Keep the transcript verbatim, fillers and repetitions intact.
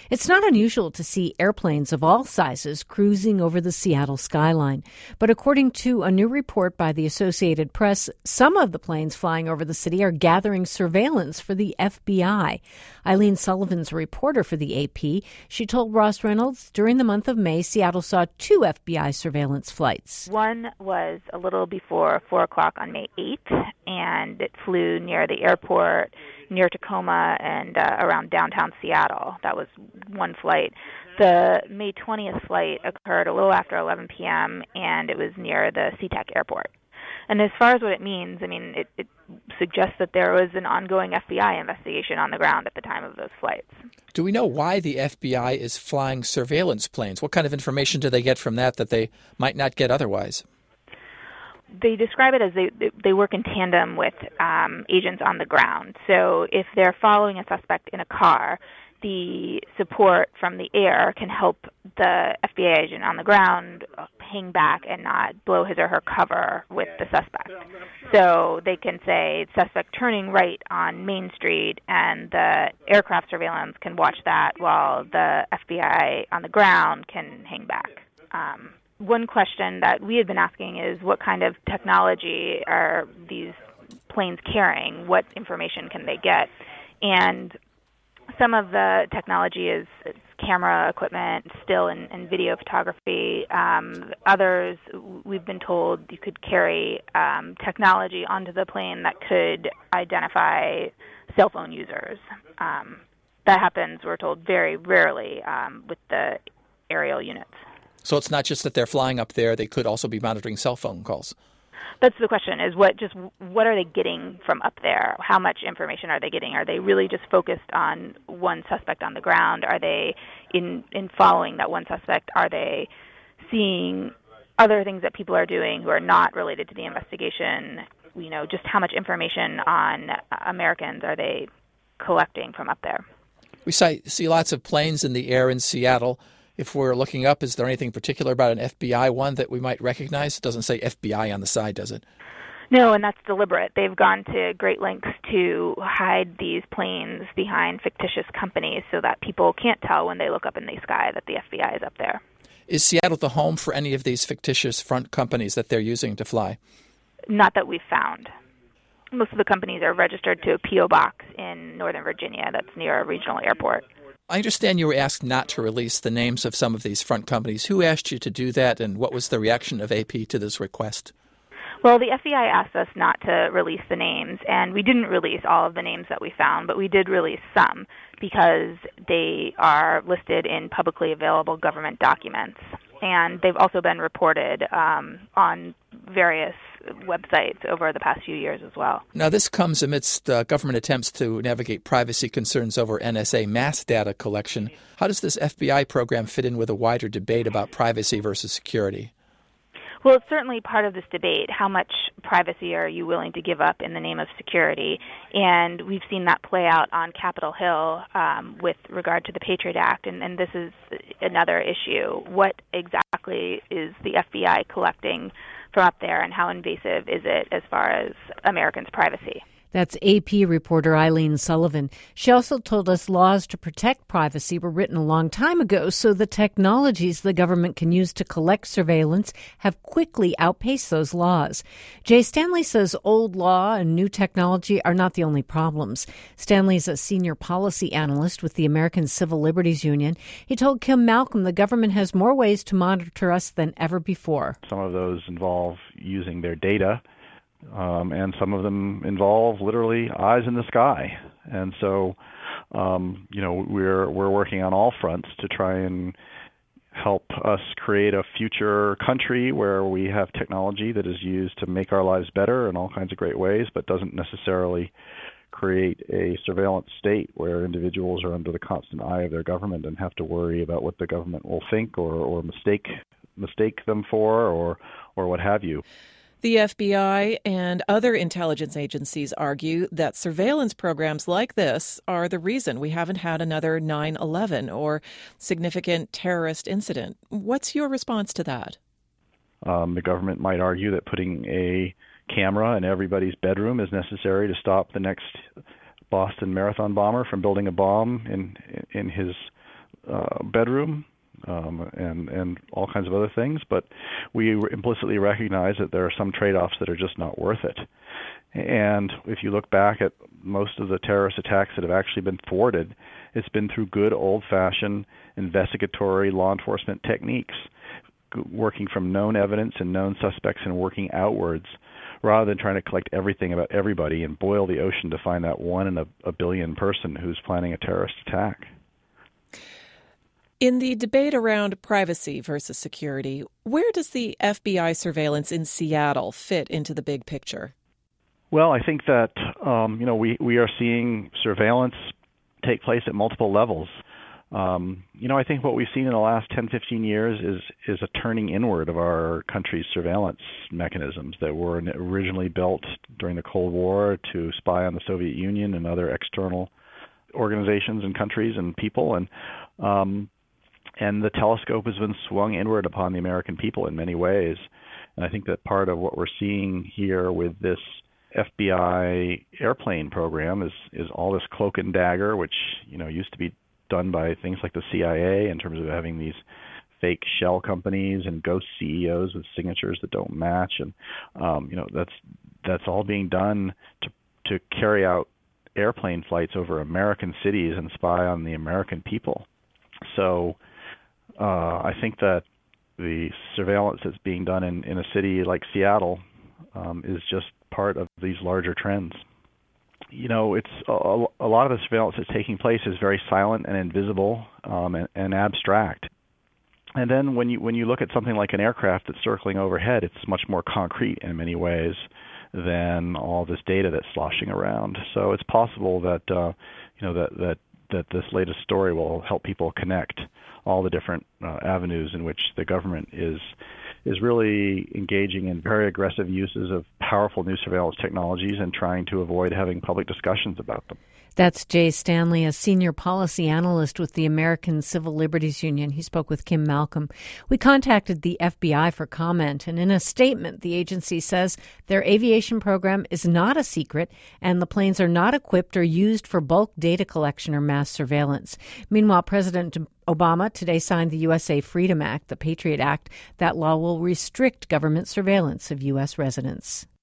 It's not unusual to see airplanes of all sizes cruising over the Seattle skyline. But according to a new report by the Associated Press, some of the planes flying over the city are gathering surveillance for the F B I. Eileen Sullivan's a reporter for the A P. She told Ross Reynolds during the month of May, Seattle saw two F B I surveillance flights. One was a little before four o'clock on May eighth, and it flew near the airport, near Tacoma, and uh, around downtown Seattle. That was one flight. The May twentieth flight occurred a little after eleven p.m., and it was near the SeaTac airport. And as far as what it means, I mean, it, it suggests that there was an ongoing F B I investigation on the ground at the time of those flights. Do we know why the F B I is flying surveillance planes? What kind of information do they get from that that they might not get otherwise? They describe it as they they work in tandem with um, agents on the ground. So if they're following a suspect in a car, the support from the air can help the F B I agent on the ground hang back and not blow his or her cover with the suspect. So they can say, suspect turning right on Main Street, and the aircraft surveillance can watch that while the F B I on the ground can hang back. Um, one question that we had been asking is, what kind of technology are these planes carrying? What information can they get? And some of the technology is camera equipment, still and, and video photography. Um, others, we've been told you could carry um, technology onto the plane that could identify cell phone users. Um, that happens, we're told, very rarely um, with the aerial units. So it's not just that they're flying up there, they could also be monitoring cell phone calls. That's the question, is what just what are they getting from up there? How much information are they getting? Are they really just focused on one suspect on the ground? Are they, in, in following that one suspect, are they seeing other things that people are doing who are not related to the investigation? You know, just how much information on Americans are they collecting from up there? We see lots of planes in the air in Seattle. If we're looking up, is there anything particular about an F B I one that we might recognize? It doesn't say F B I on the side, does it? No, and that's deliberate. They've gone to great lengths to hide these planes behind fictitious companies so that people can't tell when they look up in the sky that the F B I is up there. Is Seattle the home for any of these fictitious front companies that they're using to fly? Not that we've found. Most of the companies are registered to a P O box in Northern Virginia that's near a regional airport. I understand you were asked not to release the names of some of these front companies. Who asked you to do that, and what was the reaction of A P to this request? Well, the F B I asked us not to release the names, and we didn't release all of the names that we found, but we did release some because they are listed in publicly available government documents. And they've also been reported um, on various websites over the past few years as well. Now, this comes amidst uh, government attempts to navigate privacy concerns over N S A mass data collection. How does this F B I program fit in with a wider debate about privacy versus security? Well, it's certainly part of this debate. How much privacy are you willing to give up in the name of security? And we've seen that play out on Capitol Hill um, with regard to the Patriot Act, and, and this is another issue. What exactly is the F B I collecting from up there, and how invasive is it as far as Americans' privacy? That's A P reporter Eileen Sullivan. She also told us laws to protect privacy were written a long time ago, so the technologies the government can use to collect surveillance have quickly outpaced those laws. Jay Stanley says old law and new technology are not the only problems. Stanley's a senior policy analyst with the American Civil Liberties Union. He told Kim Malcolm the government has more ways to monitor us than ever before. Some of those involve using their data. Um, and some of them involve literally eyes in the sky. And so, um, you know, we're we're working on all fronts to try and help us create a future country where we have technology that is used to make our lives better in all kinds of great ways, but doesn't necessarily create a surveillance state where individuals are under the constant eye of their government and have to worry about what the government will think or, or mistake mistake them for or or what have you. The F B I and other intelligence agencies argue that surveillance programs like this are the reason we haven't had another nine eleven or significant terrorist incident. What's your response to that? Um, the government might argue that putting a camera in everybody's bedroom is necessary to stop the next Boston Marathon bomber from building a bomb in in his uh, bedroom um, and, and all kinds of other things, but we implicitly recognize that there are some trade-offs that are just not worth it. And if you look back at most of the terrorist attacks that have actually been thwarted, it's been through good old-fashioned investigatory law enforcement techniques, working from known evidence and known suspects and working outwards, rather than trying to collect everything about everybody and boil the ocean to find that one in a, a billion person who's planning a terrorist attack. In the debate around privacy versus security, where does the F B I surveillance in Seattle fit into the big picture? Well, I think that um, you know we, we are seeing surveillance take place at multiple levels. Um, you know, I think what we've seen in the last ten, fifteen years is is a turning inward of our country's surveillance mechanisms that were originally built during the Cold War to spy on the Soviet Union and other external organizations and countries and people. And um, and the telescope has been swung inward upon the American people in many ways. And I think that part of what we're seeing here with this F B I airplane program is is all this cloak and dagger, which, you know, used to be done by things like the C I A in terms of having these fake shell companies and ghost C E Os with signatures that don't match, and um, you know that's that's all being done to to carry out airplane flights over American cities and spy on the American people. So uh, I think that the surveillance that's being done in, in a city like Seattle um, is just part of these larger trends. You know, it's a, a lot of the surveillance that's taking place is very silent and invisible um, and, and abstract. And then when you when you look at something like an aircraft that's circling overhead, it's much more concrete in many ways than all this data that's sloshing around. So it's possible that uh, you know that that that this latest story will help people connect all the different uh, avenues in which the government is is really engaging in very aggressive uses of powerful new surveillance technologies and trying to avoid having public discussions about them. That's Jay Stanley, a senior policy analyst with the American Civil Liberties Union. He spoke with Kim Malcolm. We contacted the F B I for comment, and in a statement, the agency says their aviation program is not a secret and the planes are not equipped or used for bulk data collection or mass surveillance. Meanwhile, President Obama today signed the U S A Freedom Act, the Patriot Act. That law will restrict government surveillance of U S residents.